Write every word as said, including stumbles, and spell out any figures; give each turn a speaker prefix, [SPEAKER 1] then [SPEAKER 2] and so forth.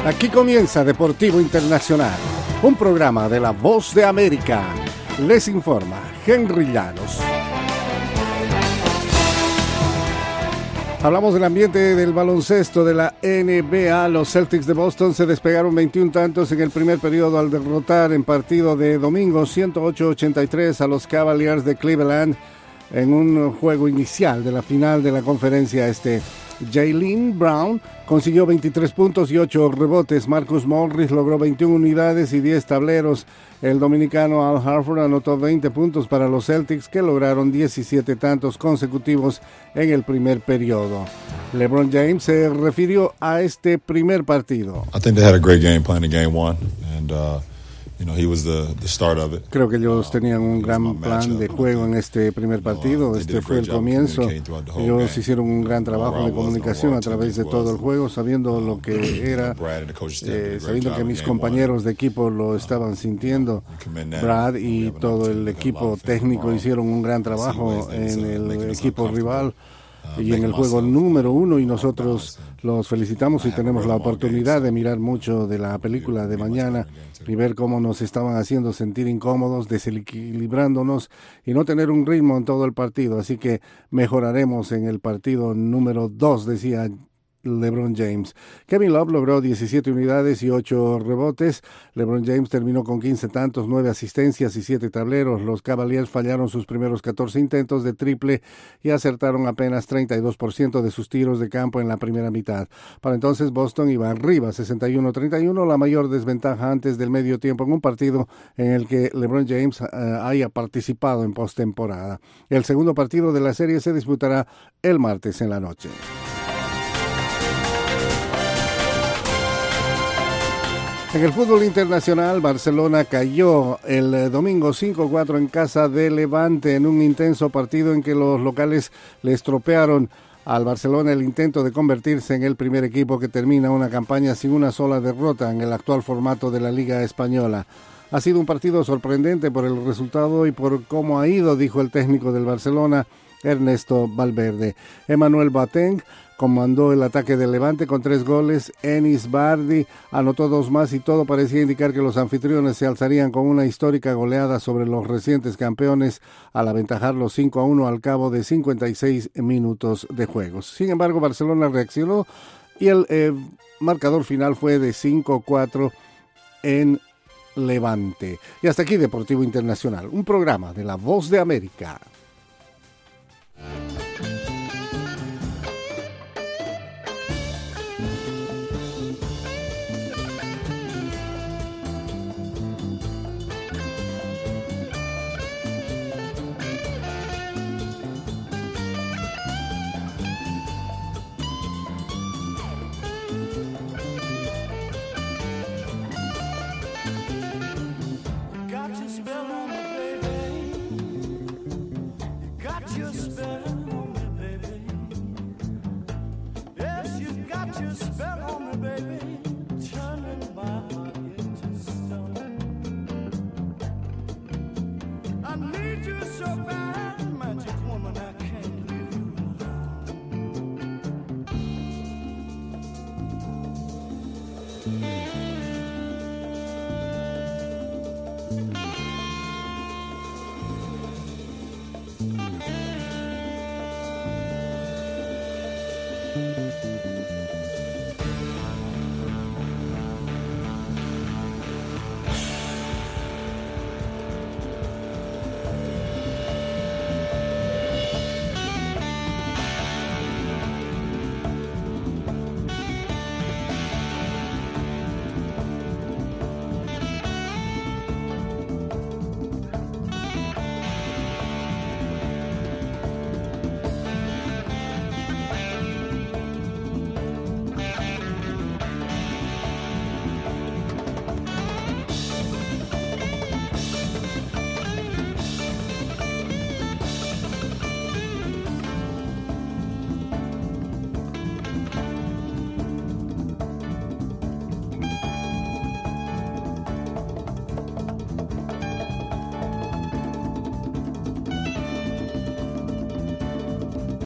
[SPEAKER 1] Aquí comienza Deportivo Internacional, un programa de La Voz de América. Les informa Henry Llanos. Hablamos del ambiente del baloncesto de la N B A. Los Celtics de Boston se despegaron veintiún tantos en el primer periodo al derrotar en partido de domingo ciento ocho a ochenta y tres a los Cavaliers de Cleveland en un juego inicial de la final de la conferencia este. Jaylen Brown consiguió veintitrés puntos y ocho rebotes. Marcus Morris logró veintiuna unidades y diez tableros. El dominicano Al Horford anotó veinte puntos para los Celtics, que lograron diecisiete tantos consecutivos en el primer periodo. LeBron James se refirió a este primer partido.
[SPEAKER 2] I think they had a great game playing the game one, and uh, you know, he was the the start of it.
[SPEAKER 1] Creo que ellos tenían un gran plan de juego en este primer partido. Este fue el comienzo. Ellos hicieron un gran trabajo de comunicación a través de todo el juego, sabiendo lo que era, eh, sabiendo que mis compañeros de equipo lo estaban sintiendo. Brad y todo el equipo técnico hicieron un gran trabajo en el equipo rival y en el juego número uno, y nosotros los felicitamos y tenemos la oportunidad de mirar mucho de la película de mañana y ver cómo nos estaban haciendo sentir incómodos, desequilibrándonos y no tener un ritmo en todo el partido. Así que mejoraremos en el partido número dos, decía LeBron James. Kevin Love logró diecisiete unidades y ocho rebotes. LeBron James terminó con quince tantos, nueve asistencias y siete tableros. Los Cavaliers fallaron sus primeros catorce intentos de triple y acertaron apenas treinta y dos por ciento de sus tiros de campo en la primera mitad. Para entonces Boston iba arriba sesenta y uno a treinta y uno, la mayor desventaja antes del medio tiempo en un partido en el que LeBron James uh, haya participado en postemporada. El segundo partido de la serie se disputará el martes en la noche. En el fútbol internacional, Barcelona cayó el domingo cinco cuatro en casa de Levante en un intenso partido en que los locales le estropearon al Barcelona el intento de convertirse en el primer equipo que termina una campaña sin una sola derrota en el actual formato de la Liga Española. Ha sido un partido sorprendente por el resultado y por cómo ha ido, dijo el técnico del Barcelona, Ernesto Valverde. Emmanuel Boateng comandó el ataque del Levante con tres goles. Enis Bardi anotó dos más y todo parecía indicar que los anfitriones se alzarían con una histórica goleada sobre los recientes campeones al aventajarlos cinco a uno al cabo de cincuenta y seis minutos de juegos. Sin embargo, Barcelona reaccionó y el eh, marcador final fue de cinco cuatro en Levante. Y hasta aquí Deportivo Internacional, un programa de La Voz de América.